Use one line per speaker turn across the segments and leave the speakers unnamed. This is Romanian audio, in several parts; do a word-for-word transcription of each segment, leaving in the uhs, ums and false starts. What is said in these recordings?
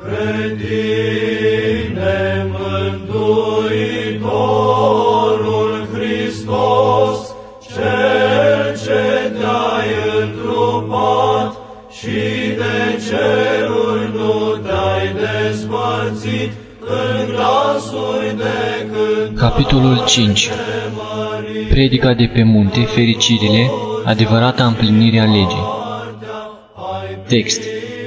Spre tine, Mântuitorul Hristos, Cel ce te-ai întrupat și de ceruri nu te-ai despărțit, în glasuri de cântare.
Capitolul cinci. Predica de pe munte, fericirile, adevărata împlinire a legii. Text.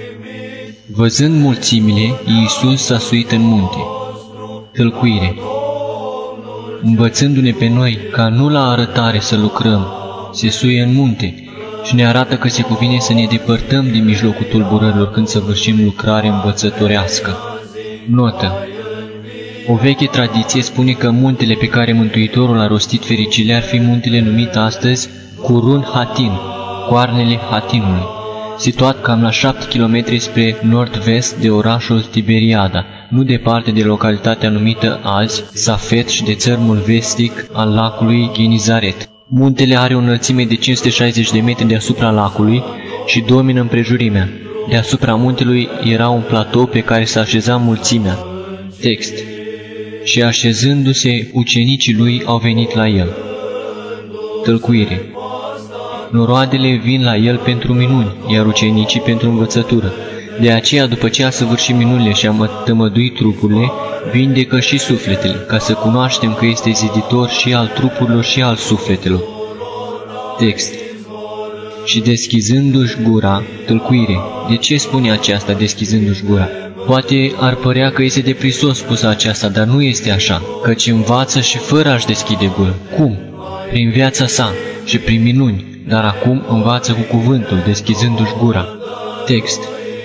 Văzând mulțimile, Iisus s-a suit în munte. Tălcuire. Învățându-ne pe noi ca nu la arătare să lucrăm, se suie în munte și ne arată că se cuvine să ne depărtăm din mijlocul tulburărilor când săvârșim lucrare învățătorească. Notă. O veche tradiție spune că muntele pe care Mântuitorul a rostit fericile ar fi muntele numit astăzi Curun Hatin, Coarnele Hatinului, situat cam la șapte kilometri spre nord-vest de orașul Tiberiada, nu departe de localitatea numită azi Safet și de țărmul vestic al lacului Genizaret. Muntele are o înălțime de cinci sute șaizeci de metri deasupra lacului și domină împrejurimea. Deasupra muntelui era un platou pe care s-a așezat mulțimea. Text. Și așezându-se, ucenicii lui au venit la el. Tălcuire. Noroadele vin la el pentru minuni, iar ucenicii pentru învățătură. De aceea, după ce a săvârșit minunile și a tămăduit trupurile, vindecă și sufletele, ca să cunoaștem că este ziditor și al trupurilor și al sufletelor. Text. Și deschizându-și gura, tălcuire. De ce spune aceasta, deschizându-și gura? Poate ar părea că este de prisos spusă aceasta, dar nu este așa, căci învață și fără a-și deschide gura. Cum? Prin viața sa și prin minuni, dar acum învață cu cuvântul, deschizându-și gura. Text.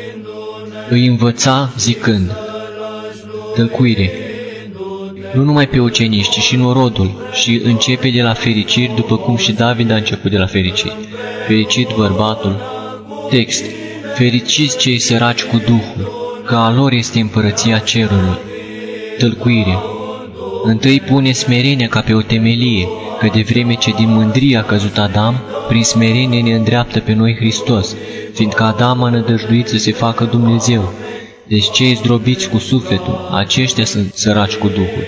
Îi învăța zicând. Tălcuire. Nu numai pe ucenici, ci și norodul, și începe de la fericiri, după cum și David a început de la fericiri. Fericit bărbatul. Text. Fericiți cei săraci cu Duhul, că a lor este împărăția cerului. Tălcuire. Întâi pune smerenia ca pe o temelie, că de vreme ce din mândrie a căzut Adam, prin smerenie ne îndreaptă pe noi Hristos, fiindcă Adam a nădăjduit să se facă Dumnezeu. Deci cei zdrobiți cu sufletul, aceștia sunt săraci cu Duhul.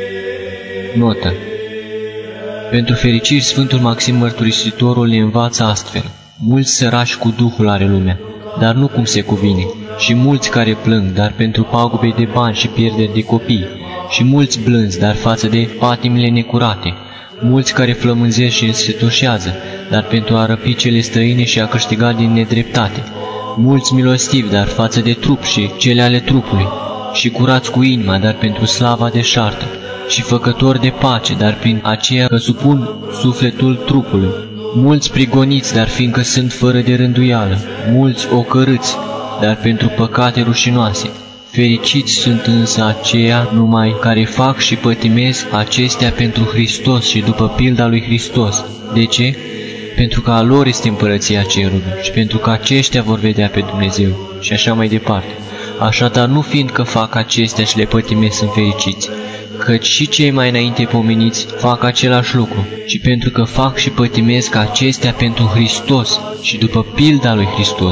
Notă. Pentru fericiri, Sfântul Maxim Mărturisitorul ne învață astfel. Mulți săraci cu Duhul are lumea, dar nu cum se cuvine, și mulți care plâng, dar pentru pagube de bani și pierderi de copii, și mulți blânzi, dar față de patimile necurate, mulți care flămânzesc și însetoșează, dar pentru a răpi cele străine și a câștiga din nedreptate, mulți milostivi, dar față de trup și cele ale trupului, și curați cu inima, dar pentru slava deșartă, și făcători de pace, dar prin aceea că supun sufletul trupului, mulți prigoniți, dar fiindcă sunt fără de rânduială, mulți ocărâți, dar pentru păcate rușinoase. Fericiți sunt însă aceia numai care fac și pătimesc acestea pentru Hristos și după pilda lui Hristos. De ce? Pentru că a lor este împărăția cerului și pentru că aceștia vor vedea pe Dumnezeu și așa mai departe. Așadar, nu fiindcă fac acestea și le pătimesc sunt fericiți, căci și cei mai înainte pomeniți fac același lucru, ci pentru că fac și pătimesc acestea pentru Hristos și după pilda lui Hristos.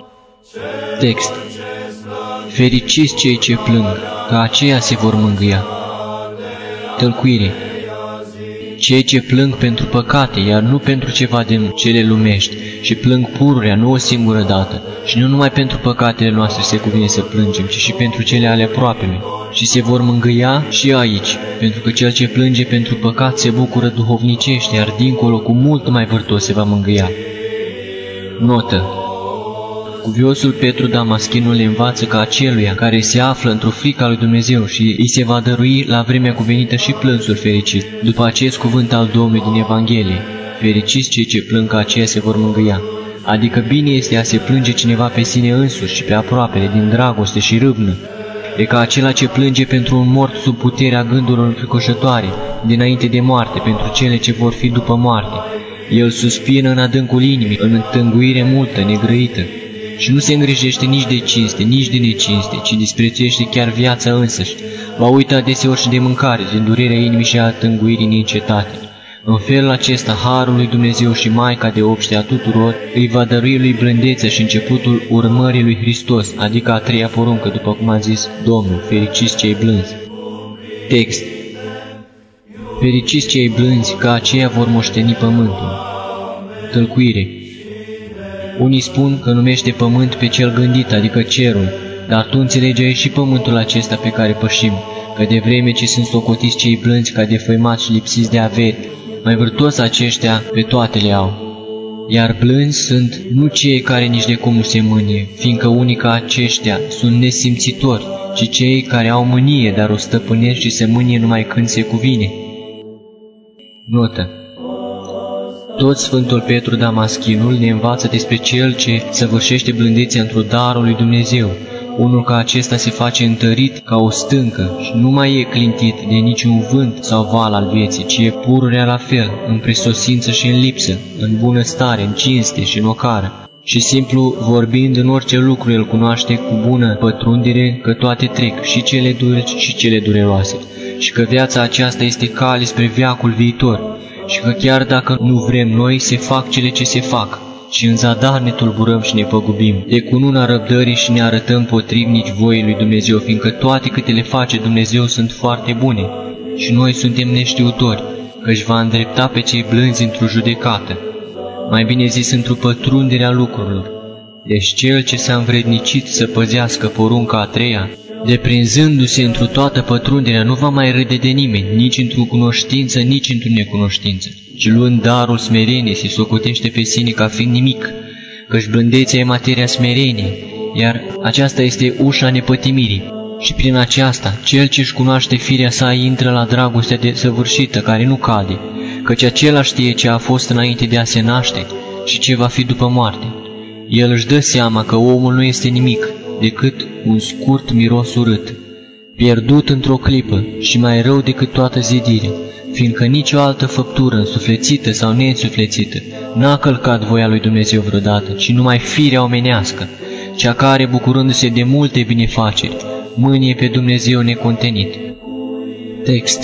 Text. Fericiți cei ce plâng, că aceia se vor mângâia. Tălcuire. Cei ce plâng pentru păcate, iar nu pentru ceva din cele lumești, și plâng pururea, nu o singură dată, și nu numai pentru păcatele noastre se cuvine să plângem, ci și pentru cele ale aproapelui, și se vor mângâia și aici, pentru că cel ce plânge pentru păcat se bucură duhovnicește, iar dincolo cu mult mai vârtos se va mângâia. Notă. Cuviosul Petru Damaschinul le învață că aceluia care se află într-o frică a lui Dumnezeu și îi se va dărui la vremea cuvenită și plânsul fericit, după acest cuvânt al Domnului din Evanghelie. Fericiți cei ce plâng, că aceia se vor mângâia. Adică bine este a se plânge cineva pe sine însuși și pe aproapele din dragoste și râvnă. E ca acela ce plânge pentru un mort sub puterea gândurilor înfricoșătoare, dinainte de moarte, pentru cele ce vor fi după moarte. El suspină în adâncul inimii, în întânguire multă, negrăită, și nu se îngrijește nici de cinste, nici de necinste, ci disprețuiește chiar viața însăși. Va uita deseori și de mâncare, din durerea inimii și a tânguirii neîncetate. În felul acesta, Harul lui Dumnezeu și Maica de obște a tuturor îi va dărui lui blândețe și începutul urmării lui Hristos, adică a treia poruncă, după cum a zis Domnul, fericiți cei blânzi. Text. Fericiți cei blânzi, că aceia vor moșteni pământul. Tălcuire. Unii spun că numește pământ pe cel gândit, adică cerul, dar tu înțelegi aici și pământul acesta pe care pășim, că de vreme ce sunt socotiți cei blânzi ca defăimați și lipsiți de averi, mai vârtos aceștia pe toate le au. Iar blânzi sunt nu cei care nici de cum nu se mânie, fiindcă unii ca aceștia sunt nesimțitori, ci cei care au mânie, dar o stăpânesc și se mânie numai când se cuvine. Notă. Tot Sfântul Petru Damaschinul ne învață despre cel ce săvârșește blândețea într-o darul lui Dumnezeu. Unul ca acesta se face întărit ca o stâncă și nu mai e clintit de niciun vânt sau val al vieții, ci e pururea la fel, în prisosință și în lipsă, în bunăstare, în cinste și în ocară. Și simplu vorbind, în orice lucru el cunoaște cu bună pătrundere că toate trec, și cele dulci și cele dureroase, și că viața aceasta este cale spre veacul viitor, și că chiar dacă nu vrem noi, se fac cele ce se fac, și în zadar ne tulburăm și ne păgubim, de cununa răbdării și ne arătăm potrivnici voii lui Dumnezeu, fiindcă toate câte le face Dumnezeu sunt foarte bune, și noi suntem neștiutori, că își va îndrepta pe cei blânzi într-o judecată, mai bine zis într-o pătrundere a lucrurilor. Deci cel ce s-a învrednicit să păzească porunca a treia, deprinzându-se într-o toată pătrunderea, nu va mai râde de nimeni, nici într-o cunoștință, nici într-o necunoștință, ci luând darul smereniei se socotește pe sine ca fiind nimic, căci blândețea e materia smereniei, iar aceasta este ușa nepătimirii. Și prin aceasta, cel ce-și cunoaște firea sa intră la dragostea desăvârșită, care nu cade, căci acela știe ce a fost înainte de a se naște și ce va fi după moarte. El își dă seama că omul nu este nimic decât un scurt miros urât, pierdut într-o clipă și mai rău decât toată zidirea, fiindcă nicio altă făptură însuflețită sau neînsuflețită n-a călcat voia lui Dumnezeu vreodată, ci numai firea omenească, cea care, bucurându-se de multe binefaceri, mânie pe Dumnezeu necontenit. Text.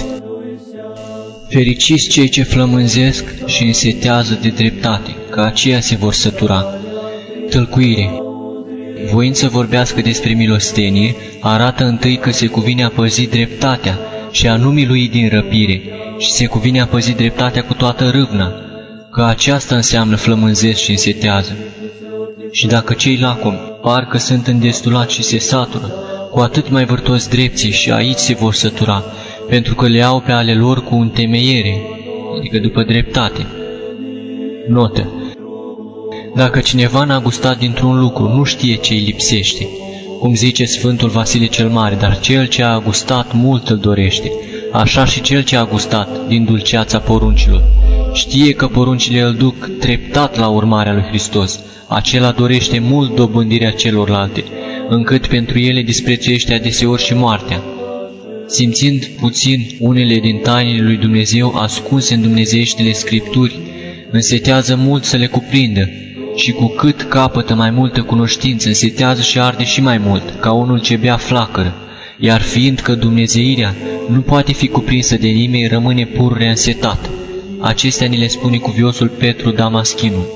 Fericiți cei ce flămânzesc și însetează de dreptate, că aceia se vor sătura. Tălcuire. Voind să vorbească despre milostenie, arată întâi că se cuvine a păzi dreptatea și a nu milui din răpire, și se cuvine a păzi dreptatea cu toată râvna, că aceasta înseamnă flămânzesc și însetează. Și dacă cei lacomi parcă sunt îndestulați și se satură, cu atât mai vârtos drepții și aici se vor sătura, pentru că le au pe ale lor cu întemeiere, adică după dreptate. Notă. Dacă cineva n-a gustat dintr-un lucru, nu știe ce îi lipsește, cum zice Sfântul Vasile cel Mare, dar cel ce a gustat mult îl dorește. Așa și cel ce a gustat din dulceața poruncilor știe că poruncile îl duc treptat la urmarea lui Hristos. Acela dorește mult dobândirea celorlalte, încât pentru ele disprețuiește adeseori și moartea. Simțind puțin unele din tainele lui Dumnezeu ascunse în dumnezeieștile Scripturi, însetează mult să le cuprindă, și cu cât capătă mai multă cunoștință, însetează și arde și mai mult, ca unul ce bea flacără, iar fiindcă dumnezeirea nu poate fi cuprinsă de nimeni, rămâne pururea însetată. Acestea ni le spune cuviosul Petru Damaschinul.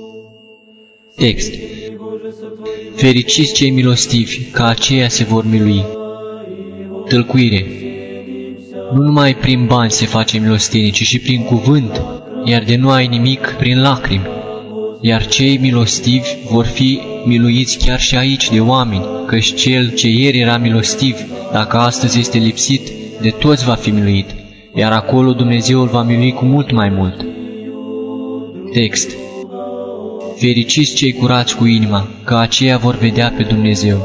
Text. Fericiți cei milostivi, că aceia se vor milui. Tălcuire. Nu numai prin bani se face milostenie, ci și prin cuvânt, iar de nu ai nimic, prin lacrimi. Iar cei milostivi vor fi miluiți chiar și aici de oameni, căci cel ce ieri era milostiv, dacă astăzi este lipsit, de toți va fi miluit, iar acolo Dumnezeu îl va milui cu mult mai mult. Text. Fericiți cei curați cu inima, că aceia vor vedea pe Dumnezeu.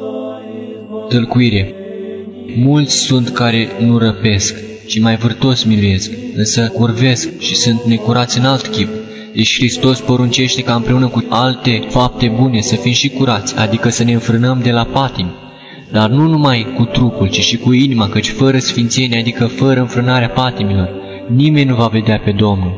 Tălcuire. Mulți sunt care nu răpesc, ci mai vârtos miluiesc, însă curvesc și sunt necurați în alt chip. Deci Hristos poruncește ca împreună cu alte fapte bune să fim și curați, adică să ne înfrânăm de la patimi, dar nu numai cu trupul, ci și cu inima, căci fără sfințenie, adică fără înfrânarea patimilor, nimeni nu va vedea pe Domnul.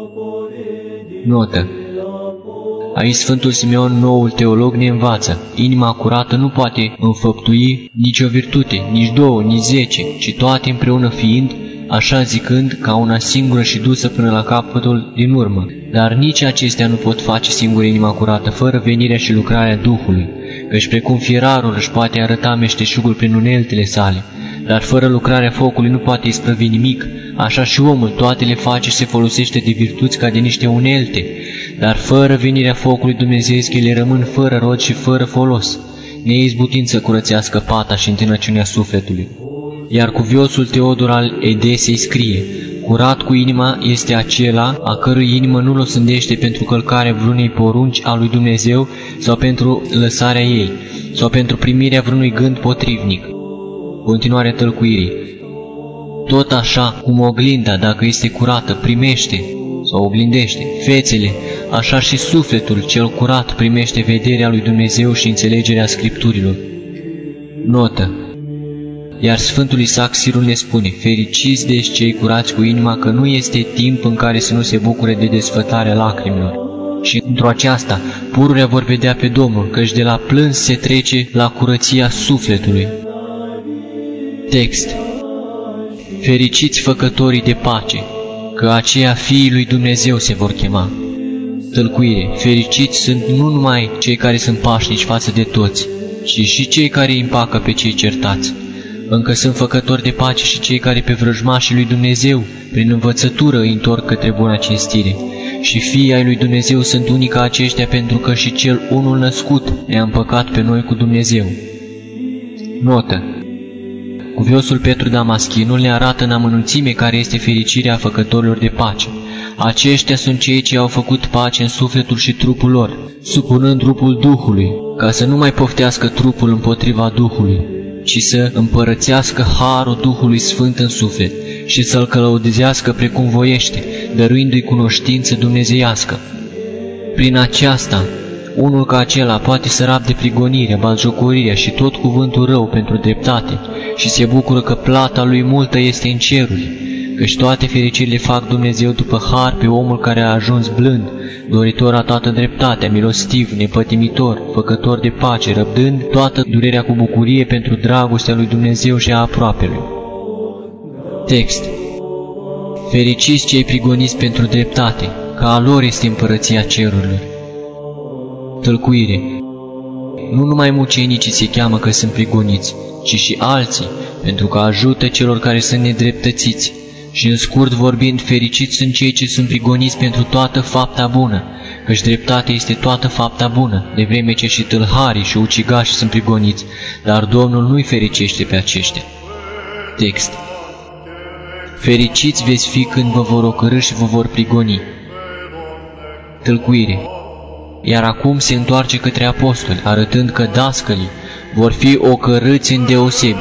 Notă. Aici Sfântul Simeon, noul teolog, ne învață: inima curată nu poate înfăptui nicio virtute, nici două, nici zece, ci toate împreună fiind, așa zicând ca una singură și dusă până la capătul din urmă. Dar nici acestea nu pot face singure inima curată, fără venirea și lucrarea Duhului, căci precum fierarul își poate arăta meșteșugul prin uneltele sale, dar fără lucrarea focului nu poate isprăvi nimic, așa și omul toate le face și se folosește de virtuți ca de niște unelte, dar fără venirea focului dumnezeiesc ele rămân fără rod și fără folos, neizbutind să curățească pata și întinăciunea sufletului. Iar cuviosul Teodor al Edesei scrie: curat cu inima este acela a cărui inimă nu-l osândește pentru călcarea vreunei porunci a lui Dumnezeu sau pentru lăsarea ei, sau pentru primirea vreunui gând potrivnic. Continuarea tălcuirii. Tot așa cum oglinda, dacă este curată, primește sau oglindește fețele, așa și sufletul cel curat primește vederea lui Dumnezeu și înțelegerea Scripturilor. Notă. Iar Sfântul Isaac Sirul ne spune: fericiți deci cei curați cu inima, că nu este timp în care să nu se bucure de desfătarea lacrimilor. Și într-o aceasta pururea vor vedea pe Domnul, căci de la plâns se trece la curăția sufletului. Text. Fericiți făcătorii de pace, că aceia fiii lui Dumnezeu se vor chema. Tălcuire. Fericiți sunt nu numai cei care sunt pașnici față de toți, ci și cei care îi împacă pe cei certați. Încă sunt făcători de pace și cei care pe vrăjmașii lui Dumnezeu, prin învățătură, îi întorc către buna cinstire. Și fiii ai lui Dumnezeu sunt unii ca aceștia, pentru că și cel unul născut ne-a împăcat pe noi cu Dumnezeu. Notă. Cuviosul Petru Damaschinul ne arată în amănunțime care este fericirea făcătorilor de pace. Aceștia sunt cei ce au făcut pace în sufletul și trupul lor, supunând trupul Duhului, ca să nu mai poftească trupul împotriva Duhului, ci să împărățească harul Duhului Sfânt în suflet și să-l călăuzească precum voiește, dăruindu-i cunoștință dumnezeiască. Prin aceasta, unul ca acela poate să rabde prigonirea, batjocorirea și tot cuvântul rău pentru dreptate și se bucură că plata lui multă este în ceruri, căci toate fericirile fac Dumnezeu după har pe omul care a ajuns blând, doritor a toată dreptatea, milostiv, nepătimitor, făcător de pace, răbdând toată durerea cu bucurie pentru dragostea lui Dumnezeu și a aproapelui. Text. Fericiți cei prigoniți pentru dreptate, că a lor este împărăția cerurilor. Tălcuire. Nu numai mucenicii se cheamă că sunt prigoniți, ci și alții, pentru că ajută celor care sunt nedreptățiți. Și în scurt vorbind, fericiți sunt cei ce sunt prigoniți pentru toată fapta bună, căci dreptatea este toată fapta bună, de vreme ce și tâlharii și ucigașii sunt prigoniți, dar Domnul nu-i fericește pe aceștia. Text. Fericiți veți fi când vă vor ocărî și vă vor prigoni. Tălcuire. Iar acum se întoarce către apostoli, arătând că dascălii vor fi ocărâți îndeosebi.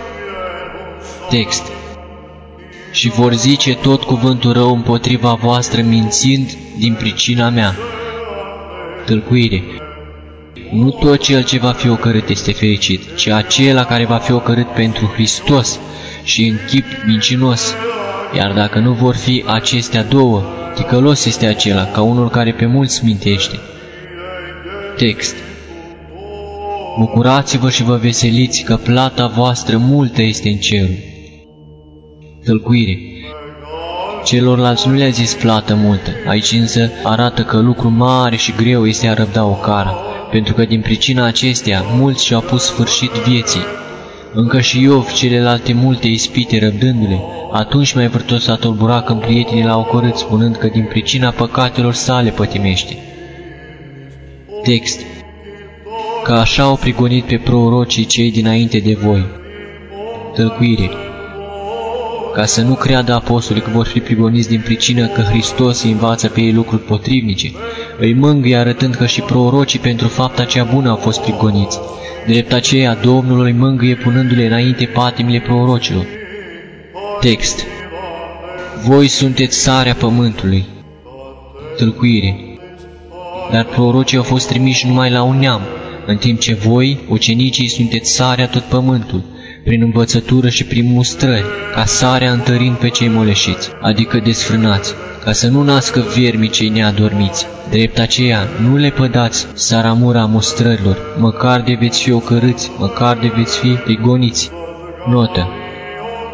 Text. Și vor zice tot cuvântul rău împotriva voastră, mințind din pricina mea. Tălcuire. Nu tot cel ce va fi ocărât este fericit, ci acela care va fi ocărât pentru Hristos și în chip mincinos. Iar dacă nu vor fi acestea două, ticălos este acela, ca unul care pe mulți mintește. Text. Bucurați-vă și vă veseliți, că plata voastră multă este în cerul. Tălcuire. Celorlalți nu le-a zis plată multă, aici însă arată că lucru mare și greu este a răbda o cara, pentru că din pricina acesteia mulți și-au pus sfârșit vieții. Încă și Iov celelalte multe ispite răbdându-le, atunci mai vârtos s-a tulburat când prietenii l-au ocărât, spunând că din pricina păcatelor sale pătimește. Text. Că așa au prigonit pe prorocii cei dinainte de voi. Tălcuire. Ca să nu creadă apostolii că vor fi prigoniți din pricină că Hristos îi învață pe ei lucruri potrivnice, îi mângâie arătând că și prorocii pentru fapta cea bună au fost prigoniți. Drept aceea, Domnul îi mângâie punându-le înainte patimile prorocilor. Text. Voi sunteți sarea pământului. Tălcuire. Dar prorocii au fost trimiși numai la un neam, în timp ce voi, ucenicii, sunteți sarea tot pământul, prin învățătură și prin mustrări, ca sarea întărind pe cei moleșiți, adică desfrânați, ca să nu nască viermii cei neadormiți. Drept aceea, nu le pădați saramura mustrărilor, măcar de veți fi ocărâți, măcar de veți fi prigoniți. Notă.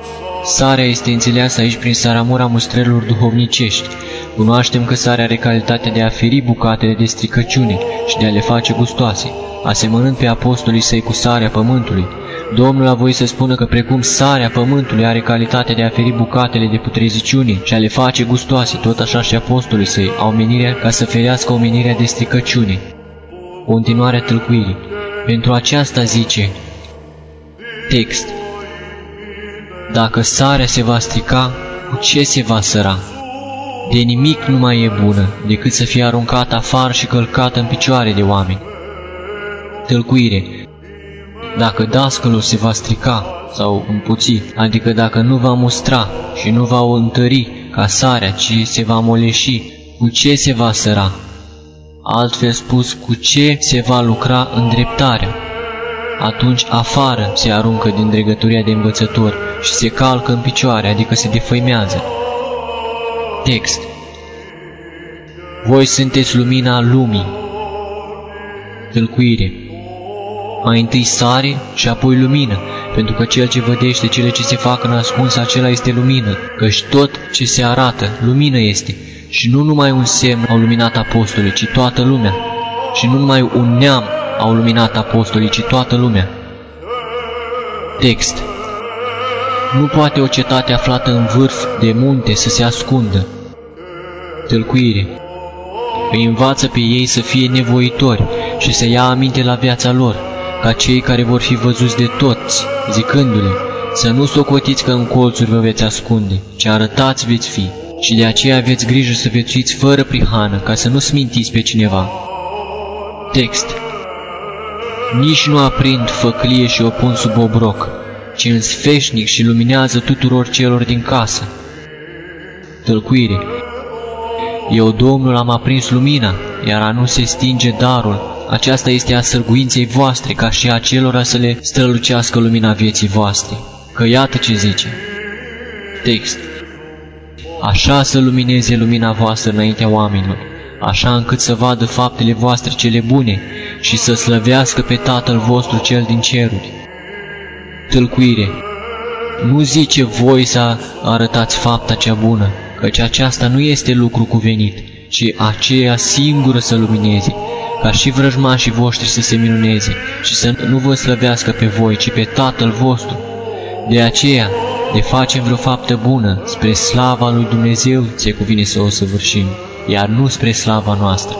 Sarea este înțeleasă aici prin saramura mustrărilor duhovnicești. Cunoaștem că sarea are calitatea de a feri bucatele de stricăciune și de a le face gustoase, asemănând pe apostolii săi cu sarea pământului. Domnul a voit să spună că precum sarea pământului are calitatea de a feri bucatele de putreziciune și a le face gustoase, tot așa și apostolii săi au menirea ca să ferească omenirea de stricăciune. Continuarea tâlcuirii. Pentru aceasta zice text: dacă sarea se va strica, cu ce se va săra? De nimic nu mai e bună, decât să fie aruncată afară și călcată în picioare de oameni. Tâlcuire. Dacă dascălul se va strica sau împuți, adică dacă nu va mustra și nu va o întări ca sarea, ci se va moleși, cu ce se va săra? Altfel spus, cu ce se va lucra îndreptarea? Atunci afară se aruncă din dregătoria de învățător și se calcă în picioare, adică se defăimează. Text. Voi sunteți lumina lumii. Tâlcuire. Mai întâi sare și apoi lumină, pentru că cel ce vădește cele ce se fac în ascuns, acela este lumină, căci tot ce se arată, lumină este. Și nu numai un semn au luminat apostolii, ci toată lumea. Și nu numai un neam au luminat apostolii, ci toată lumea. Text. Nu poate o cetate aflată în vârf de munte să se ascundă. Tâlcuire. Îi învață pe ei să fie nevoitori și să ia aminte la viața lor, ca cei care vor fi văzuți de toți, zicându-le, să nu socotiți că în colțuri vă veți ascunde, ci arătați veți fi, și de aceea aveți grijă să viețuiți fără prihană, ca să nu smintiți pe cineva. Text. Nici nu aprind făclie și o pun sub obroc, ci în sfeșnic și luminează tuturor celor din casă. Tâlcuire. Eu, Domnul, am aprins lumina, iar a nu se stinge darul. Aceasta este a sârguinței voastre, ca și a celora să le strălucească lumina vieții voastre. Că iată ce zice. Text. Așa să lumineze lumina voastră înaintea oamenilor, așa încât să vadă faptele voastre cele bune și să slăvească pe Tatăl vostru cel din ceruri. Tâlcuire. Nu zice voi să arătați fapta cea bună, căci aceasta nu este lucru cuvenit, ci aceea singură să lumineze, ca și vrăjmașii voștri să se minuneze și să nu vă slăvească pe voi, ci pe Tatăl vostru. De aceea, de facem vreo faptă bună, spre slava lui Dumnezeu se cuvine să o săvârșim, iar nu spre slava noastră.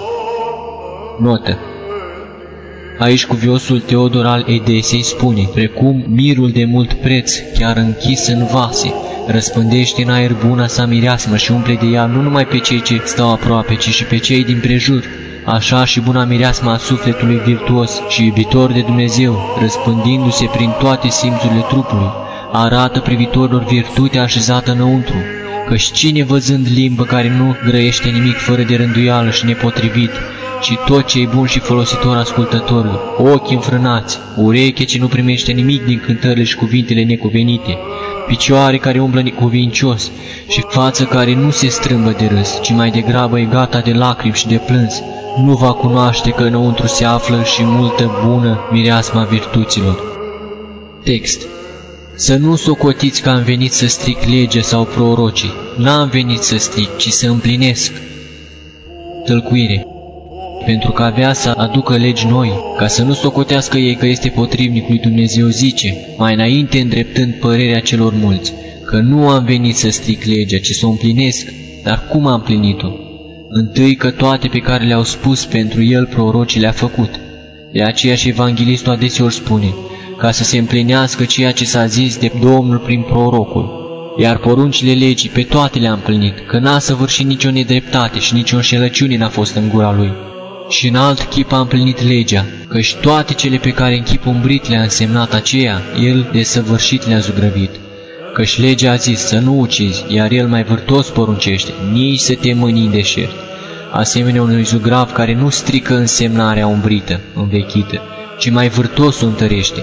Notă. Aici cuviosul Teodor al Edesei spune, precum mirul de mult preț, chiar închis în vase, răspândește în aer buna sa mireasmă și umple de ea nu numai pe cei ce stau aproape, ci și pe cei din prejur. Așa și buna mireasmă a sufletului virtuos și iubitor de Dumnezeu, răspândindu-se prin toate simțurile trupului, arată privitorilor virtutea așezată înăuntru, căci cine văzând limbă care nu grăiește nimic fără de rânduială și nepotrivit, ci tot ce e bun și folositor ascultătorilor, ochi înfrânați, ureche ce nu primește nimic din cântările și cuvintele necuvenite, picioare care umblă necuvincios și față care nu se strâmbă de râs, ci mai degrabă e gata de lacrimi și de plâns, nu va cunoaște că înăuntru se află și multă bună mireasma virtuților. Text. Să nu socotiți că am venit să stric legea sau prorocii. N-am venit să stric, ci să împlinesc. Tâlcuire. Pentru că avea să aducă legi noi, ca să nu socotească ei că este potrivnic lui Dumnezeu, zice, mai înainte îndreptând părerea celor mulți, că nu am venit să stric legea, ci să o împlinesc. Dar cum am împlinit-o? Întâi că toate pe care le-au spus pentru el prorocii le-a făcut. De aceea și evanghelistul adeseori spune, ca să se împlinească ceea ce s-a zis de Domnul prin prorocul. Iar poruncile legii pe toate le-a împlinit, că n-a săvârșit nicio nedreptate și nicio înșelăciune n-a fost în gura lui. Și în alt chip a împlinit legea, căci toate cele pe care în chip umbrit le-a însemnat aceea, el de săvârșit le-a zugrăvit. Căci legea a zis să nu ucizi, iar el mai vârtos poruncește, nici să te mâni în deșert, asemenea unui zugrav care nu strică însemnarea umbrită, învechită, ci mai vârtos o întărește.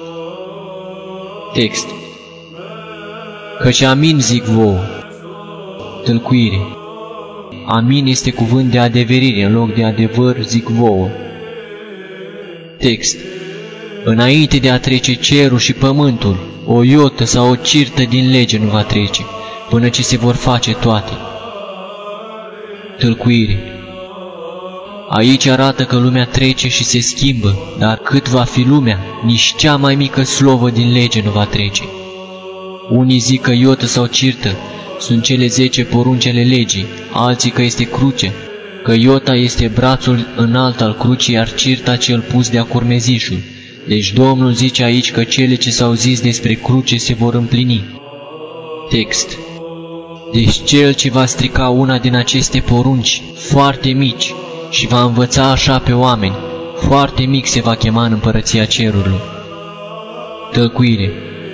Text. Căci amin zic vouă. Tâlcuire. Amin este cuvânt de adeverire, în loc de adevăr zic vouă. Text. Înainte de a trece cerul și pământul, o iotă sau o cirtă din lege nu va trece, până ce se vor face toate. Tâlcuire. Aici arată că lumea trece și se schimbă, dar cât va fi lumea, nici cea mai mică slovă din lege nu va trece. Unii zic că iotă sau cirtă sunt cele zece porunci ale legii, alții că este cruce, că iota este brațul înalt al crucii, iar cirta cel pus de-a curmezișul. Deci Domnul zice aici că cele ce s-au zis despre cruce se vor împlini. Text. Deci cel ce va strica una din aceste porunci foarte mici și va învăța așa pe oameni, foarte mic se va chema în împărăția cerurilor. Tălcuire.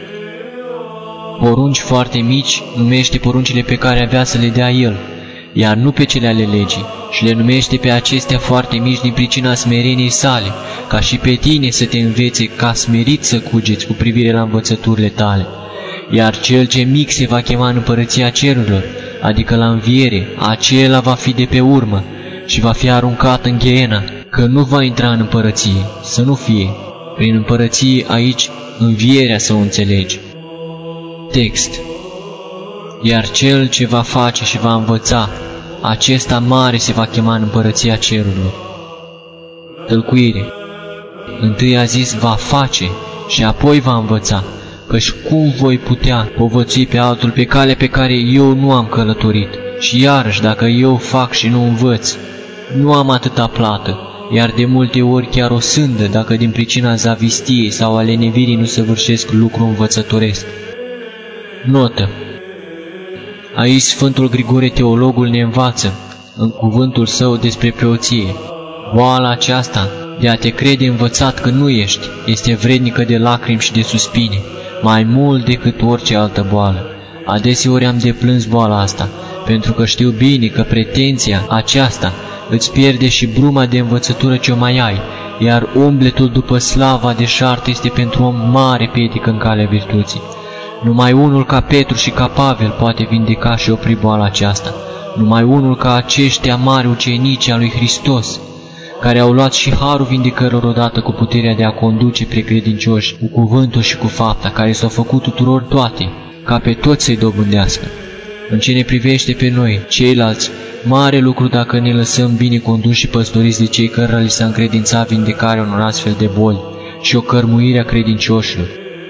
Porunci foarte mici numește poruncile pe care avea să le dea el, iar nu pe cele ale legii, și le numește pe acestea foarte mici din pricina smereniei sale, ca și pe tine să te învețe ca smerit să cugeți cu privire la învățăturile tale. Iar cel ce mic se va chema în împărăția cerurilor, adică la înviere, acela va fi de pe urmă și va fi aruncat în gheena, că nu va intra în împărăție, să nu fie. Prin împărăție aici învierea să o înțelegi. Text. Iar cel ce va face și va învăța, acesta mare se va chema în împărăția cerurilor. Tălcuire. Întâi a zis va face și apoi va învăța, căci cum voi putea povățui pe altul pe cale pe care eu nu am călătorit? Și iarăși, dacă eu fac și nu învăț, nu am atâta plată, iar de multe ori chiar o sândă dacă din pricina zavistiei sau a lenevirii nu săvârșesc lucru învățătoresc. Notă. Aici Sfântul Grigore Teologul ne învață, în cuvântul său despre preoție, boala aceasta de a te crede învățat că nu ești, este vrednică de lacrimi și de suspine, mai mult decât orice altă boală. Adeseori am deplâns boala asta, pentru că știu bine că pretenția aceasta îți pierde și bruma de învățătură ce o mai ai, iar umbletul după slava deșartă este pentru om mare piedică în calea virtuții. Numai unul ca Petru și ca Pavel poate vindeca și opri boala aceasta, numai unul ca aceștia mari ucenici al lui Hristos, care au luat și harul vindecărilor odată cu puterea de a conduce pe credincioși cu cuvântul și cu fapta, care s-au făcut tuturor toate, ca pe toți să-i dobândească. În ce ne privește pe noi, ceilalți, mare lucru dacă ne lăsăm bine conduși și păstoriți de cei cărora li s-a încredințat vindecarea unor astfel de boli și o cărmuire a credincioșilor.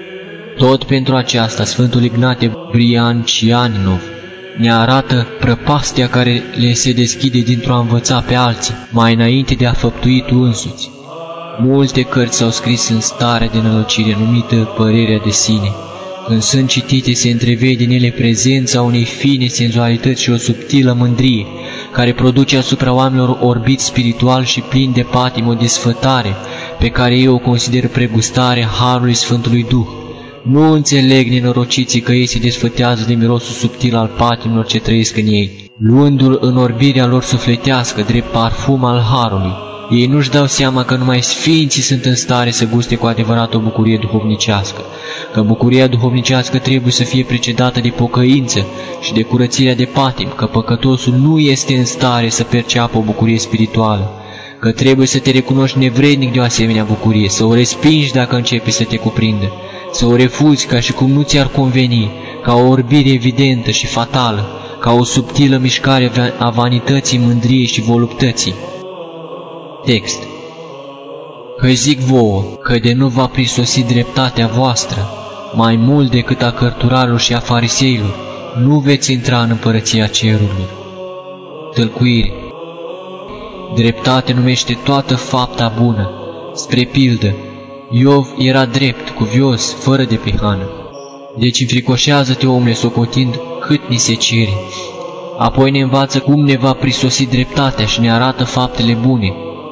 Tot pentru aceasta, Sfântul Ignate Briancianinov ne arată prăpastia care le se deschide dintr-o a învăța pe alții, mai înainte de a făptui tu însuți. Multe cărți s-au scris în starea de nălucire numită părerea de sine. Când sunt citite, se întrevede în ele prezența unei fine senzualități și o subtilă mândrie, care produce asupra oamenilor orbit spiritual și plin de patimă o desfătare, pe care eu o consider pregustare harului Sfântului Duh. Nu înțeleg nenorociții că ei se desfătează de mirosul subtil al patimilor ce trăiesc în ei, luându-l în orbirea lor sufletească, drept parfum al harului. Ei nu-și dau seama că numai sfinții sunt în stare să guste cu adevărat o bucurie duhovnicească, că bucuria duhovnicească trebuie să fie precedată de pocăință și de curățirea de patim, că păcătosul nu este în stare să perceapă o bucurie spirituală, că trebuie să te recunoști nevrednic de o asemenea bucurie, să o respingi dacă începe să te cuprindă, să o refuzi ca și cum nu ți-ar conveni, ca o orbire evidentă și fatală, ca o subtilă mișcare a vanității, mândriei și voluptății. Text. Că zic vouă, că de nu va prisosi dreptatea voastră, mai mult decât a cărturarilor și a fariseilor, nu veți intra în împărăția cerurilor. Tălcuire. Dreptate numește toată fapta bună. Spre pildă, Iov era drept, cuvios, fără de prihană. Deci înfricoșează-te, omule, socotind cât ni se cere. Apoi ne învață cum ne va prisosi dreptatea și ne arată faptele bune.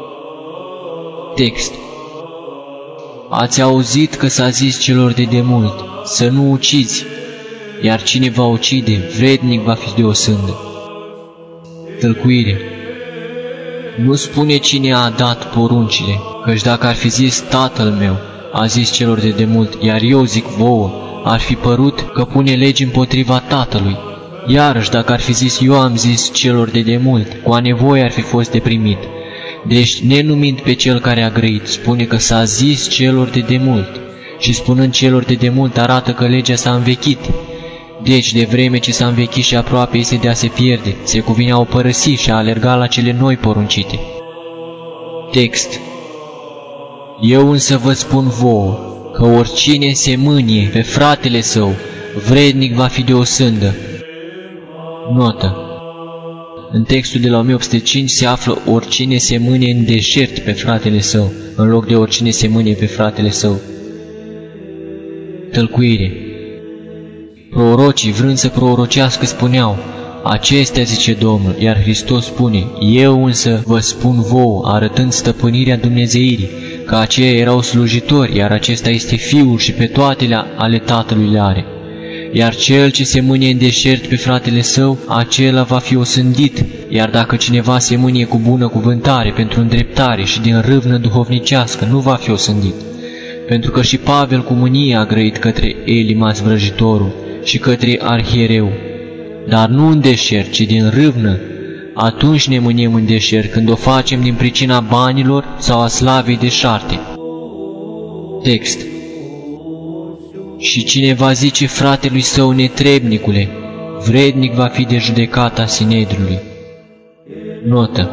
Text. Ați auzit că s-a zis celor de demult, să nu ucizi, iar cine va ucide, vrednic va fi de o sândă. Tălcuire. Nu spune cine a dat poruncile, căci dacă ar fi zis tatăl meu, a zis celor de demult, iar eu zic vouă, ar fi părut că pune legi împotriva tatălui. Iarăși, dacă ar fi zis eu am zis celor de demult, cu a nevoie ar fi fost deprimit. Deci, nenumind pe cel care a grăit, spune că s-a zis celor de demult și spunând celor de demult arată că legea s-a învechit. Deci, de vreme ce s-a învechit și aproape este de a se pierde, se cuvine a o părăsi și a alerga la cele noi poruncite. Text. Eu însă vă spun vouă, că oricine se mânie pe fratele său, vrednic va fi de o sândă. Notă. În textul de la o mie opt sute cinci se află oricine se mânie în deșert pe fratele său, în loc de oricine se mânie pe fratele său. Tălcuire. Prorocii, vrând să prorocească, spuneau, acestea zice Domnul, iar Hristos spune, eu însă vă spun vouă, arătând stăpânirea dumnezeirii, că aceia erau slujitori, iar acesta este Fiul și pe toate ale Tatălui le are. Iar cel ce se mânie în deșert pe fratele său, acela va fi osândit, iar dacă cineva se mânie cu bună cuvântare pentru îndreptare și din râvnă duhovnicească, nu va fi osândit. Pentru că și Pavel cu mânie a grăit către Elimas vrăjitorul și către arhiereu, dar nu în deșert, ci din râvnă. Atunci ne mâniem în deșert, când o facem din pricina banilor sau a slavei deșarte. Text. Și cine va zice fratelui său netrebnicule, vrednic va fi de judecata Sinedriului. Notă.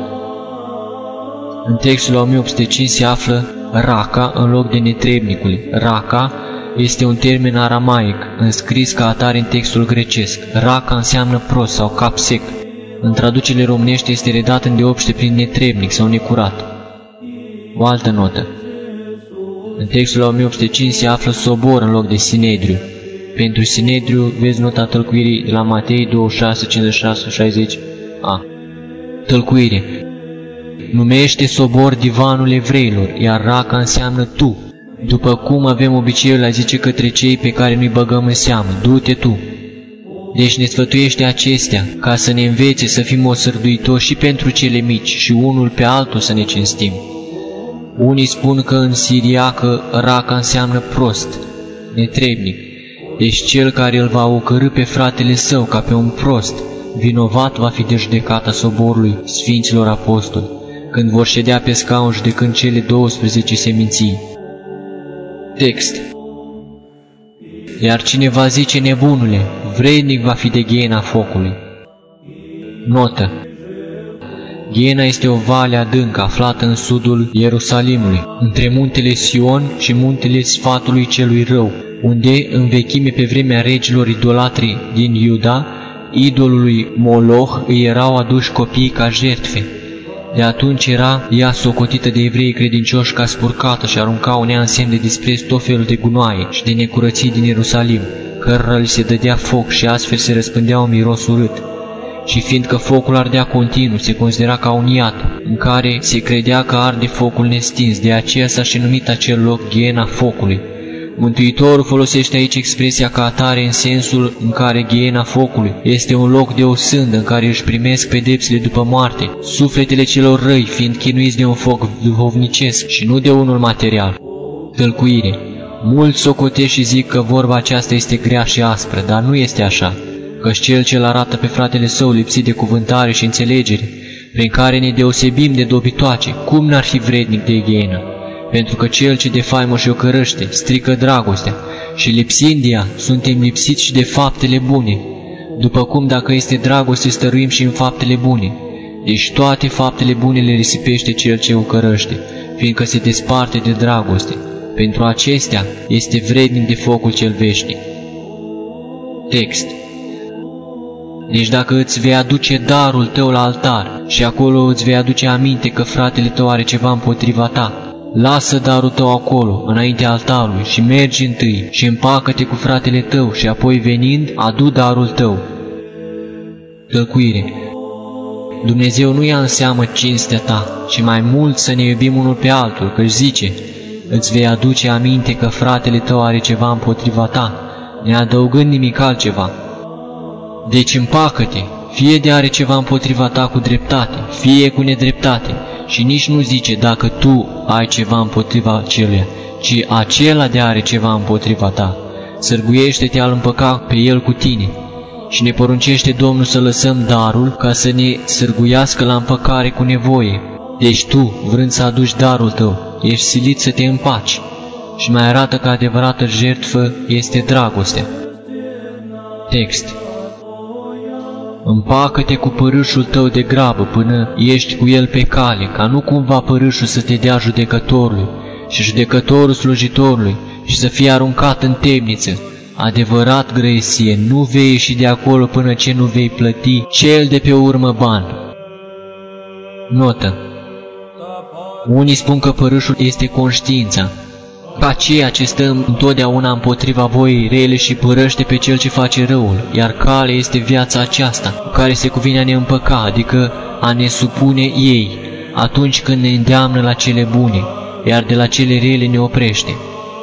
În textul la o mie opt sute cinci se află raca în loc de netrebnicule. Raca este un termen aramaic, înscris ca atare în textul grecesc. Raca înseamnă prost sau cap sec. În traducerile românești este redat îndeopște prin netrebnic sau necurat. O altă notă. În textul la o mie opt sute cinci se află sobor în loc de Sinedriu. Pentru Sinedriu vezi nota tălcuirii de la Matei douăzeci și șase, cincizeci și șase, șaizeci a. Tălcuire. Numește sobor divanul evreilor, iar raca înseamnă tu. După cum avem obiceiul a zice către cei pe care nu-i băgăm în seamă, du-te tu. Deci ne sfătuiește acestea, ca să ne învețe să fim osărduitori și pentru cele mici și unul pe altul să ne cinstim. Unii spun că în siriacă raca înseamnă prost, netrebnic, deci cel care îl va ocărî pe fratele său ca pe un prost, vinovat va fi de judecata soborului Sfinților Apostoli, când vor ședea pe scaun judecând cele douăsprezece seminții. Text. Iar cine va zice nebunule, vrednic va fi de ghiena focului. Notă. Ghiena este o vale adâncă aflată în sudul Ierusalimului, între muntele Sion și muntele Sfatului celui rău, unde, în vechime pe vremea regilor idolatri din Iuda, idolului Moloch îi erau aduși copiii ca jertfe. De atunci era ea socotită de evrei credincioși ca spurcată și aruncau în ea în semn de dispreț tot felul de gunoaie și de necurății din Ierusalim, cărora li se dădea foc și astfel se răspândea un miros urât. Și fiindcă focul ardea continuu, se considera ca un iad, în care se credea că arde focul nestins, de aceea s-a și numit acel loc Ghiena focului. Mântuitorul folosește aici expresia ca atare în sensul în care Ghiena focului este un loc de osândă în care își primesc pedepsile după moarte, sufletele celor răi fiind chinuiți de un foc duhovnicesc și nu de unul material. Tălcuire. Mulți socotești și zic că vorba aceasta este grea și aspră, dar nu este așa, căci cel ce-l arată pe fratele său lipsit de cuvântare și înțelegere, prin care ne deosebim de dobitoace, cum n-ar fi vrednic de Ghiena? Pentru că cel ce de faimă și ocărăște strică dragostea și lipsind de ea, suntem lipsiți și de faptele bune, după cum dacă este dragoste stăruim și în faptele bune. Deci toate faptele bune le risipește cel ce ocărăște, fiindcă se desparte de dragoste. Pentru acestea este vrednic de focul cel veșnic. Text. Deci dacă îți vei aduce darul tău la altar și acolo îți vei aduce aminte că fratele tău are ceva împotriva ta, lasă darul tău acolo, înaintea altarului, și mergi întâi și împacă-te cu fratele tău și apoi venind, adu darul tău. Tălcuire. Dumnezeu nu ia în seamă cinstea ta, ci mai mult să ne iubim unul pe altul, căci zice, îți vei aduce aminte că fratele tău are ceva împotriva ta, neadăugând nimic altceva. Deci împacă-te, fie de are ceva împotriva ta cu dreptate, fie cu nedreptate, și nici nu zice dacă tu ai ceva împotriva celuia, ci acela de are ceva împotriva ta. Sârguiește-te al împăca pe el cu tine. Și ne poruncește Domnul să lăsăm darul ca să ne sârguiască la împăcare cu nevoie. Deci tu, vrând să aduci darul tău, ești silit să te împaci. și mai arată că adevărată jertfă este dragostea. Text. Împacă-te cu părâșul tău de grabă până ești cu el pe cale, ca nu cumva părâșul să te dea judecătorului și judecătorul slujitorului și să fie aruncat în temniță. Adevărat grăiesie, nu vei ieși de acolo până ce nu vei plăti cel de pe urmă bani. Notă. Unii spun că părâșul este conștiința, ca ceea ce stă întotdeauna împotriva voii rele și părăște pe cel ce face răul, iar calea este viața aceasta, cu care se cuvine a ne împăca, adică a ne supune ei, atunci când ne îndeamnă la cele bune, iar de la cele rele ne oprește.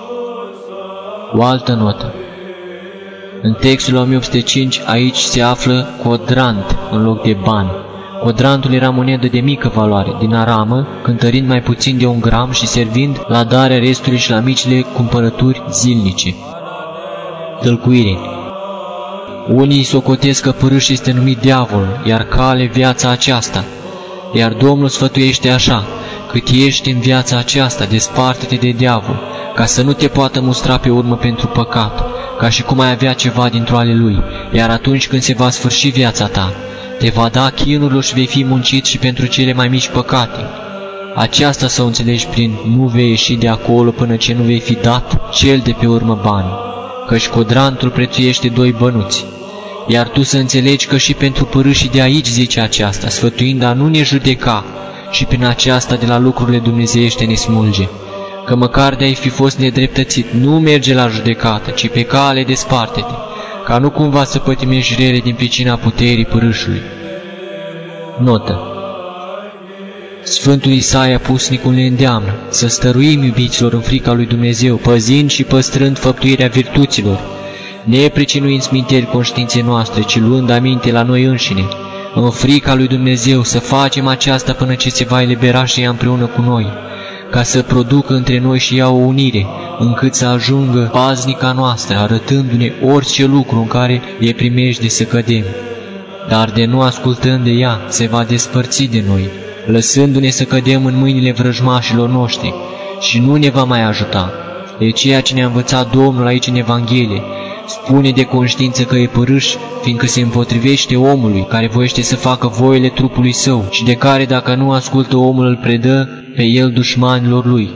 O altă notă. În textul o mie opt sute cinci, aici se află codrant în loc de bani. Codrantul era monedă de mică valoare, din aramă, cântărind mai puțin de un gram și servind la darea restului și la micile cumpărături zilnice. Tălcuire. Unii socotesc că părâș este numit diavolul, iar cale viața aceasta. Iar Domnul sfătuiește așa: cât ești în viața aceasta, desparte-te de diavol, ca să nu te poată mustra pe urmă pentru păcat, ca și cum ai avea ceva dintr-o ale lui, iar atunci când se va sfârși viața ta, te va da chinurilor și vei fi muncit și pentru cele mai mici păcate. Aceasta să o înțelegi prin nu vei ieși de acolo până ce nu vei fi dat cel de pe urmă bani, căci codrantul prețuiește doi bănuți. Iar tu să înțelegi că și pentru părâșii de aici zice aceasta, sfătuind a nu ne judeca și prin aceasta de la lucrurile dumnezeiește ne smulge, că măcar de-ai fi fost nedreptățit, nu merge la judecată, ci pe cale desparte-te, ca nu cumva să pătimești rele din pricina puterii părâșului. Notă. Sfântul Isaia Pusnicul ne îndeamnă să stăruim, iubiților, în frica lui Dumnezeu, păzind și păstrând făptuirea virtuților, nepricinuind sminteri conștiinței noastre, ci luând aminte la noi înșine, în frica lui Dumnezeu, să facem aceasta până ce se va elibera și ea împreună cu noi, ca să producă între noi și ea o unire, încât să ajungă paznica noastră, arătându-ne orice lucru în care e primejde să cădem. Dar de nu ascultând de ea, se va despărți de noi, lăsându-ne să cădem în mâinile vrăjmașilor noștri și nu ne va mai ajuta. E ceea ce ne-a învățat Domnul aici în Evanghelie. Spune de conștiință că e părâș, fiindcă se împotrivește omului care voiește să facă voile trupului său și de care, dacă nu ascultă, omul îl predă pe el dușmanilor lui.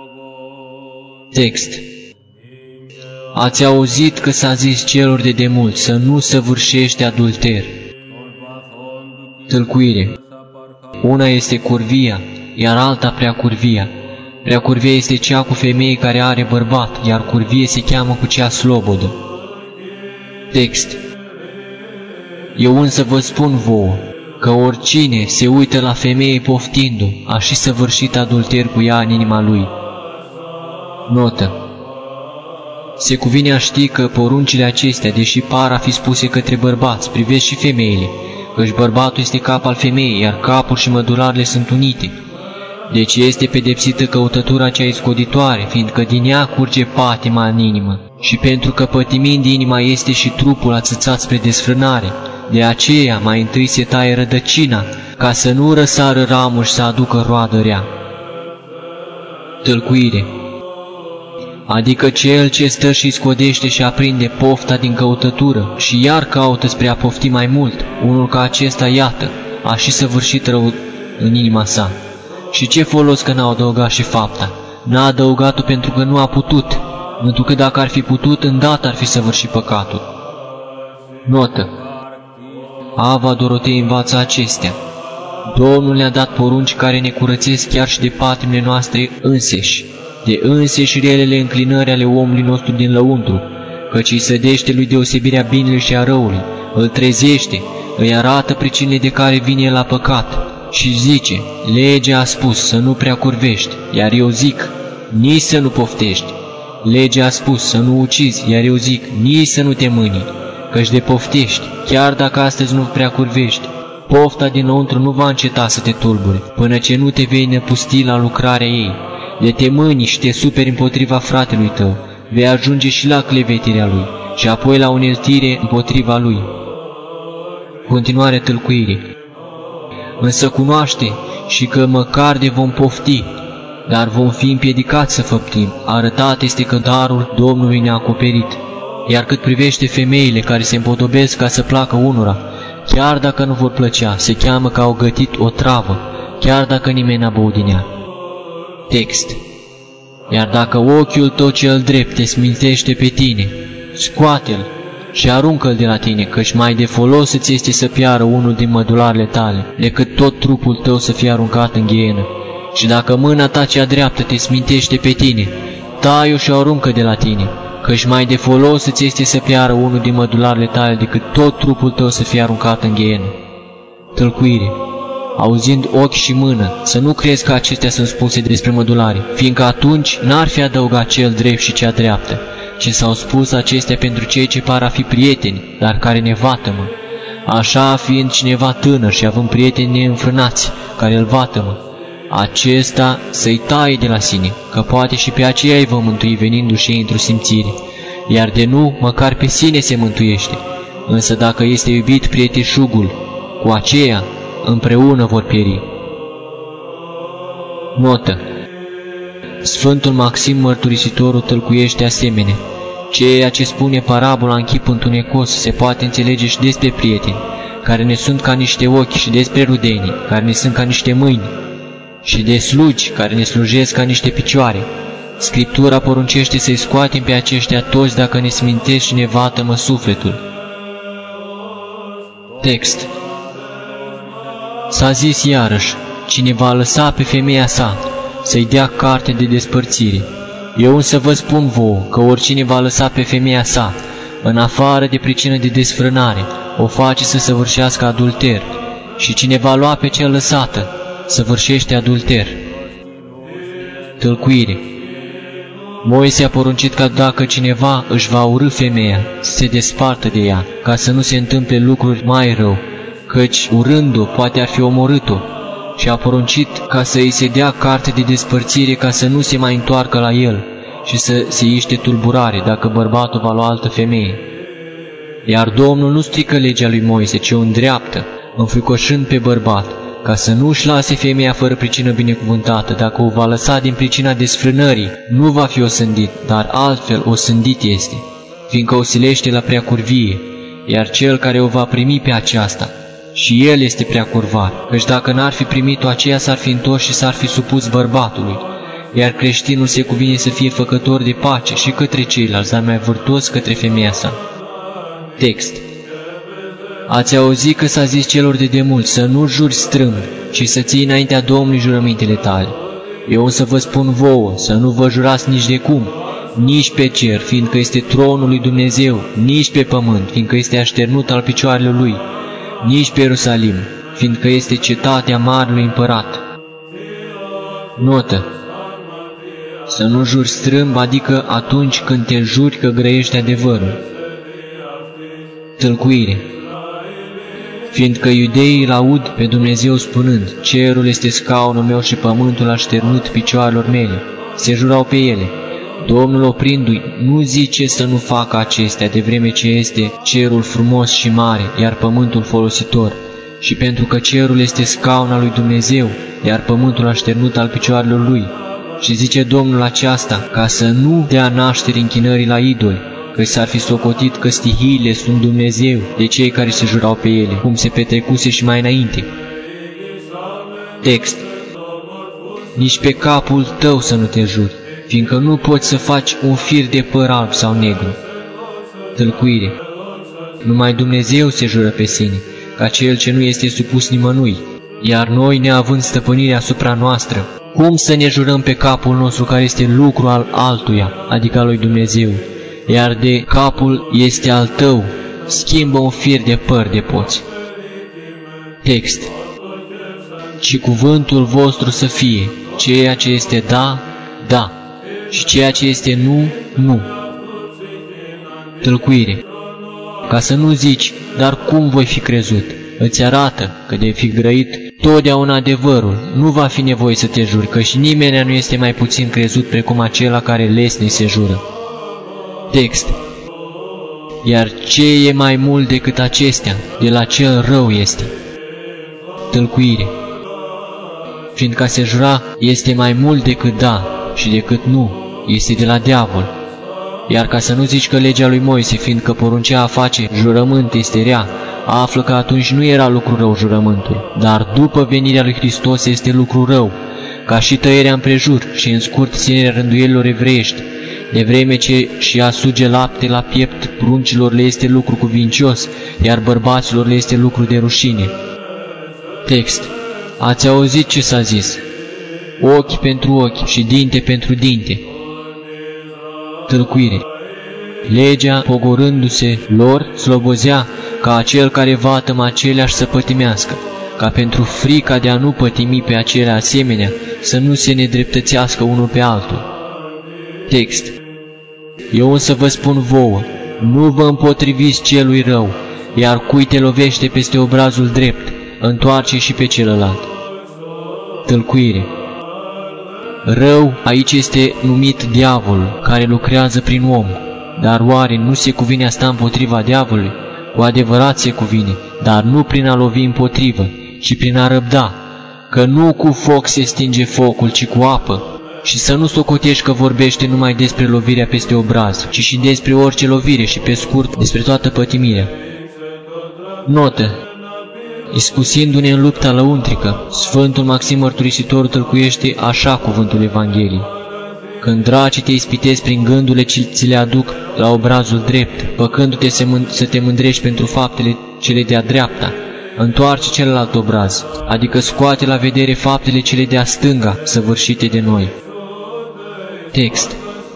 Text. Ați auzit că s-a zis celor de demult să nu săvârșește adulter. Tălcuire. Una este curvia, iar alta preacurvia. Preacurvia este cea cu femeie care are bărbat, iar curvie se cheamă cu cea slobodă. Text. Eu însă vă spun vouă, că oricine se uită la femeie poftindu, a și săvârșit adulter cu ea în inima lui. Notă. Se cuvine a ști că poruncile acestea, deși par a fi spuse către bărbați, privesc și femeile, căci bărbatul este cap al femeii, iar capul și mădularele sunt unite. Deci este pedepsită căutătura cea iscoditoare, fiindcă din ea curge patima în inimă, și pentru că pătimind inima este și trupul ațățat spre desfrânare, de aceea mai întâi se taie rădăcina, ca să nu răsară ramul și să aducă roadă rea. Tălcuire. Adică cel ce stă și scodește și aprinde pofta din căutătură și iar caută spre a pofti mai mult, unul ca acesta, iată, a și săvârșit rău în inima sa. Și ce folos că n-a adăugat și fapta? N-a adăugat-o pentru că nu a putut, pentru că dacă ar fi putut, îndată ar fi săvârșit păcatul. Notă. Ava Dorotei învață acestea. Domnul ne-a dat porunci care ne curățesc chiar și de patimile noastre înseși, de înseși relele înclinări ale omului nostru din lăuntru, căci îi sădește lui deosebirea binelui și a răului, îl trezește, îi arată pricinile de care vine el la păcat și zice, legea a spus să nu prea curvești, iar eu zic, nici să nu poftești. Legea a spus să nu ucizi, iar eu zic, nici să nu te mâni, căci de poftești, chiar dacă astăzi nu prea curvești, pofta din lăuntru nu va înceta să te tulbure, până ce nu te vei năpusti la lucrarea ei. De te mâni și te superi împotriva fratelui tău, vei ajunge și la clevetirea lui și apoi la uneltire împotriva lui. Continuare tâlcuirii. Însă cunoaște și că măcar de vom pofti, dar vom fi împiedicați să făptim. Arătat este că darul Domnului ne-a acoperit. Iar cât privește femeile care se împodobesc ca să placă unora, chiar dacă nu vor plăcea, se cheamă că au gătit o travă, chiar dacă nimeni n-a băut din ea. Text. Iar dacă ochiul tău cel drept te smintește pe tine, scoate-l și aruncă-l de la tine, căci mai de folos îți este să piară unul din mădularele tale, decât tot trupul tău să fie aruncat în ghienă. Și dacă mâna ta cea dreaptă te smintește pe tine, tai-o și aruncă de la tine, căci mai de folos îți este să piară unul din mădularele tale, decât tot trupul tău să fie aruncat în ghienă. Tălcuire. Auzind ochi și mână, să nu crezi că acestea sunt spuse despre mădulare, fiindcă atunci n-ar fi adăugat cel drept și cea dreaptă, ci s-au spus acestea pentru cei ce par a fi prieteni, dar care ne vatămă. Așa fiind cineva tânăr și având prieteni neînfrânați, care îl vatămă, acesta să-i taie de la sine, că poate și pe aceea îi vom mântui venindu-și ei într-o simțire, iar de nu, măcar pe sine se mântuiește. Însă dacă este iubit prieteșugul, cu aceea împreună vor pieri. Notă. Sfântul Maxim Mărturisitorul tălcuiește asemenea: ceea ce spune parabola în chip întunecos se poate înțelege și despre prieteni, care ne sunt ca niște ochi, și despre rudenii, care ne sunt ca niște mâini, și de slugi, care ne slujesc ca niște picioare. Scriptura poruncește să-i scoatem pe aceștia toți dacă ne smintesc și ne vatămă sufletul. Text. S-a zis iarăși: cine va lăsa pe femeia sa, să-i dea carte de despărțire. Eu însă vă spun vouă că oricine va lăsa pe femeia sa, în afară de pricină de desfrânare, o face să săvârșească adulter, și cine va lua pe cea lăsată, săvârșește adulter. Tălcuire. Moise a poruncit ca dacă cineva își va urâ femeia, să se despartă de ea, ca să nu se întâmple lucruri mai rău, căci urând-o poate ar fi omorât-o, și a poruncit ca să îi se dea carte de despărțire, ca să nu se mai întoarcă la el și să se iște tulburare dacă bărbatul va lua altă femeie. Iar Domnul nu strică legea lui Moise, ci o îndreaptă, înfricoșând pe bărbat, ca să nu își lase femeia fără pricină binecuvântată. Dacă o va lăsa din pricina desfrânării, nu va fi osândit, dar altfel osândit este, fiindcă o silește la preacurvie, iar cel care o va primi pe aceasta, și el este prea curvar, căci dacă n-ar fi primit-o, aceea s-ar fi întors și s-ar fi supus bărbatului, iar creștinul se cuvine să fie făcător de pace și către ceilalți, dar mai vârtos către femeia sa. Text. Ați auzit că s-a zis celor de demult să nu juri strâmb, ci să ții înaintea Domnului jurămintele tale. Eu însă vă spun vouă să nu vă jurați nici de cum, nici pe cer, fiindcă este tronul lui Dumnezeu, nici pe pământ, fiindcă este așternut al picioarelor lui, nici pe Ierusalim, fiindcă este cetatea Marelui Împărat. Notă. Să nu juri strâmb, adică atunci când te juri că grăiești adevărul. Tălcuire. Fiindcă iudeii îl aud pe Dumnezeu spunând: cerul este scaunul meu și pământul așternut picioarelor mele, se jurau pe ele. Domnul, oprindu-i, nu zice să nu facă acestea, de vreme ce este cerul frumos și mare, iar pământul folositor. Și pentru că cerul este scaun al lui Dumnezeu, iar pământul așternut al picioarelor lui. Și zice Domnul aceasta ca să nu dea naștere închinării la idoli, că s-ar fi socotit că stihiile sunt Dumnezeu de cei care se jurau pe ele, cum se petrecuse și mai înainte. Text. Nici pe capul tău să nu te juri, fiindcă nu poți să faci un fir de păr alb sau negru. Tălcuire. Numai Dumnezeu se jură pe sine, ca cel ce nu este supus nimănui, iar noi, neavând stăpânire asupra noastră, cum să ne jurăm pe capul nostru care este lucru al altuia, adică al lui Dumnezeu, iar de capul este al tău, schimbă un fir de păr de poți. Text. Ci cuvântul vostru să fie, ceea ce este da, da, și ceea ce este nu, nu. Tălcuire. Ca să nu zici, dar cum voi fi crezut? Îți arată că de fi grăit totdeauna adevărul, nu va fi nevoie să te juri, că și nimeni nu este mai puțin crezut precum acela care lesnic se jură. Text. Iar ce e mai mult decât acestea, de la cel rău este. Tălcuire. fiindcă a se jura este mai mult decât da și decât nu, este de la diavol. Iar ca să nu zici că legea lui Moise, fiindcă poruncea a face jurământ este rea, află că atunci nu era lucru rău jurământul, dar după venirea lui Hristos este lucru rău, ca și tăierea împrejur și în scurt ținerea rânduielilor evreiești, de vreme ce și a suge lapte la piept pruncilor le este lucru cuvincios, iar bărbaților le este lucru de rușine. Text. Ați auzit ce s-a zis? Ochi pentru ochi și dinte pentru dinte. Tâlcuire. Legea, pogorându-se lor, slobozea ca acel care vătămă aceleași să pătimească, ca pentru frica de a nu pătimi pe acelea asemenea, să nu se nedreptățească unul pe altul. Text. Eu însă vă spun vouă, nu vă împotriviți celui rău, iar cui te lovește peste obrazul drept, întoarce și pe celălalt. Tâlcuire. Rău aici este numit diavolul, care lucrează prin om, dar oare nu se cuvine a sta împotriva diavolului? Cu adevărat se cuvine, dar nu prin a lovi împotrivă, ci prin a răbda, că nu cu foc se stinge focul, ci cu apă. Și să nu socotești că vorbește numai despre lovirea peste obraz, ci și despre orice lovire și pe scurt despre toată pătimirea. Notă. Iscusindu-ne în lupta lăuntrică, Sfântul Maxim Mărturisitorul tălcuiește așa cuvântul Evangheliei. Când dracii te ispitesc prin gândurile ce ți le aduc la obrazul drept, făcându-te să, să te mândrești pentru faptele cele de-a dreapta, întoarce celălalt obraz, adică scoate la vedere faptele cele de-a stânga săvârșite de noi. Text.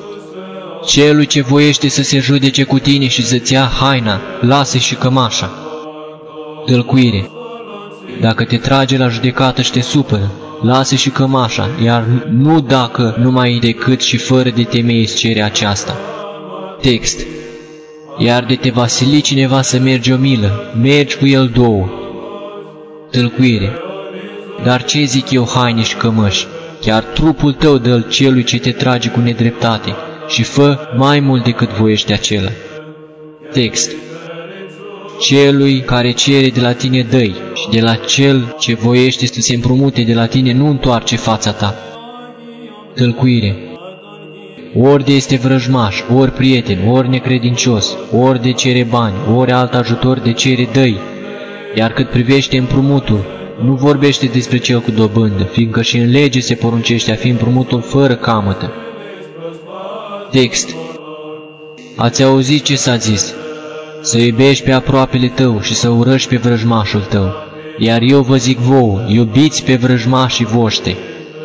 Celui ce voiește să se judece cu tine și să-ți ia haina, lasă și cămașa. Tălcuire. Dacă te trage la judecată și te supără, lasă și cămașa, iar nu dacă numai decât și fără de temei îți cere aceasta. Text. Iar de te va sili cineva să mergi o milă, mergi cu el două. Tălcuire. Dar ce zic eu haine și cămăși? Chiar trupul tău dă-l celui ce te trage cu nedreptate și fă mai mult decât voiește acela. Text. Celui care cere de la tine dă-i și de la cel ce voiește să se împrumute de la tine nu întoarce fața ta. Tălcuire. Ori de este vrăjmaș, ori prieten, ori necredincios, ori de cere bani, ori alt ajutor de cere dă-i. Iar cât privește împrumutul, nu vorbește despre cel cu dobândă, fiindcă și în lege se poruncește a fi împrumutul fără camătă. Text. Ați auzit ce s-a zis? Să iubești pe aproapele tău și să urăști pe vrăjmașul tău. Iar eu vă zic vouă, iubiți pe vrăjmașii voștri.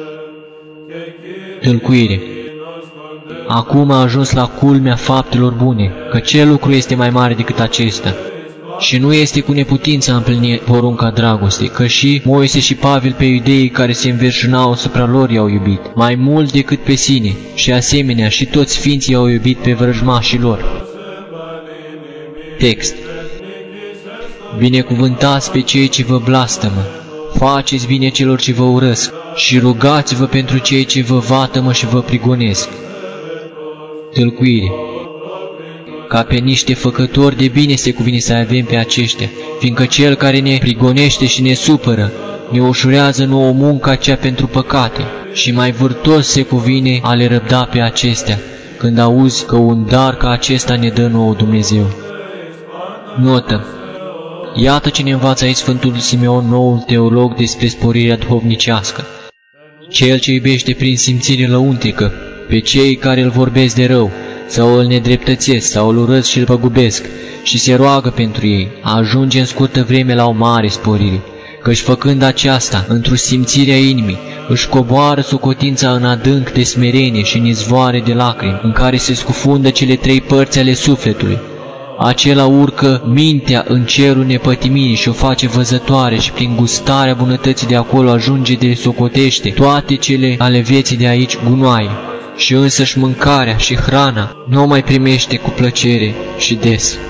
Tâlcuire. Acum a ajuns la culmea faptelor bune, că ce lucru este mai mare decât acesta? Și nu este cu neputință a împlini porunca dragostei, că și Moise și Pavel pe iudeii care se înverșunau asupra lor i-au iubit, mai mult decât pe sine, și asemenea și toți sfinții i-au iubit pe vrăjmașii lor. Text. Binecuvântați pe cei ce vă blastămă, faceți bine celor ce vă urăsc și rugați-vă pentru cei ce vă vatămă și vă prigonesc. Tâlcuire. Ca pe niște făcători de bine se cuvine să avem pe aceștia, fiindcă cel care ne prigonește și ne supără, ne ușurează nouă munca cea pentru păcate, și mai vârtos se cuvine a le răbda pe acestea, când auzi că un dar ca acesta ne dă nouă Dumnezeu. Notă. Iată ce ne învață aici Sfântul Simeon, noul teolog, despre sporirea duhovnicească. Cel ce iubește prin simțire lăuntrică pe cei care îl vorbesc de rău, sau îl nedreptățesc, sau îl urăsc și îl păgubesc, și se roagă pentru ei, ajunge în scurtă vreme la o mare sporire, căci făcând aceasta, într-o simțire a inimii, își coboară socotința în adânc de smerenie și în izvoare de lacrimi, în care se scufundă cele trei părți ale sufletului. Acela urcă mintea în cerul nepătimirii și o face văzătoare și prin gustarea bunătății de acolo ajunge de socotește toate cele ale vieții de aici gunoaie. Și însăși mâncarea și hrana nu o mai primește cu plăcere și des.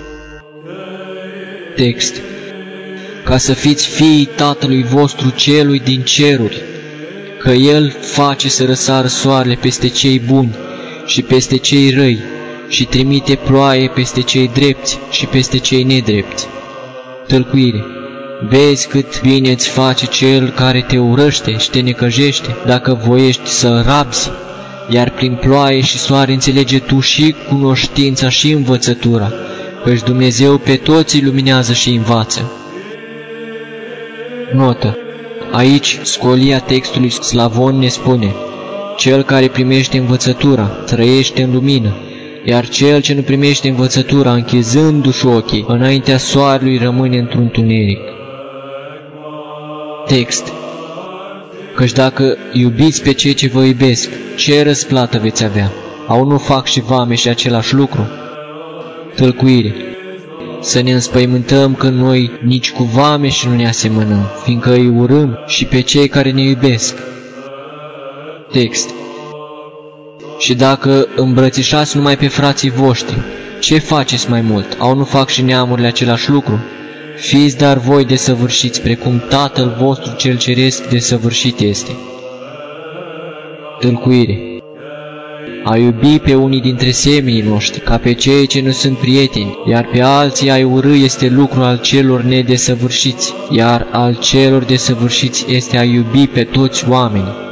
Text. Ca să fiți fiii Tatălui vostru celui din ceruri, că El face să răsară soarele peste cei buni și peste cei răi și trimite ploaie peste cei drepți și peste cei nedrepți. Tălcuire. Vezi cât bine îți face cel care te urăște și te necăjește, dacă voiești să rabzi, iar prin ploaie și soare înțelege tu și cunoștința și învățătura, căci Dumnezeu pe toți îi luminează și învață. Notă. Aici, scolia textului Slavon ne spune: cel care primește învățătura trăiește în lumină, iar cel ce nu primește învățătura, închizându-și ochii înaintea soarelui, rămâne într-un tuneric. Text. Căci dacă iubiți pe cei ce vă iubesc, ce răsplată veți avea? Au nu fac și vameși același lucru? Tălcuire. Să ne înspăimântăm că noi nici cu vameși nu ne asemănăm, fiindcă îi urâm și pe cei care ne iubesc. Text. Și dacă îmbrățișați numai pe frații voștri, ce faceți mai mult? Au nu fac și neamurile același lucru? Fiți dar voi desăvârșiți, precum Tatăl vostru cel ceresc desăvârșit este. Tâlcuire. A iubi pe unii dintre semenii noștri, ca pe cei ce nu sunt prieteni, iar pe alții a urâ este lucru al celor nedesăvârșiți, iar al celor desăvârșiți este a iubi pe toți oamenii.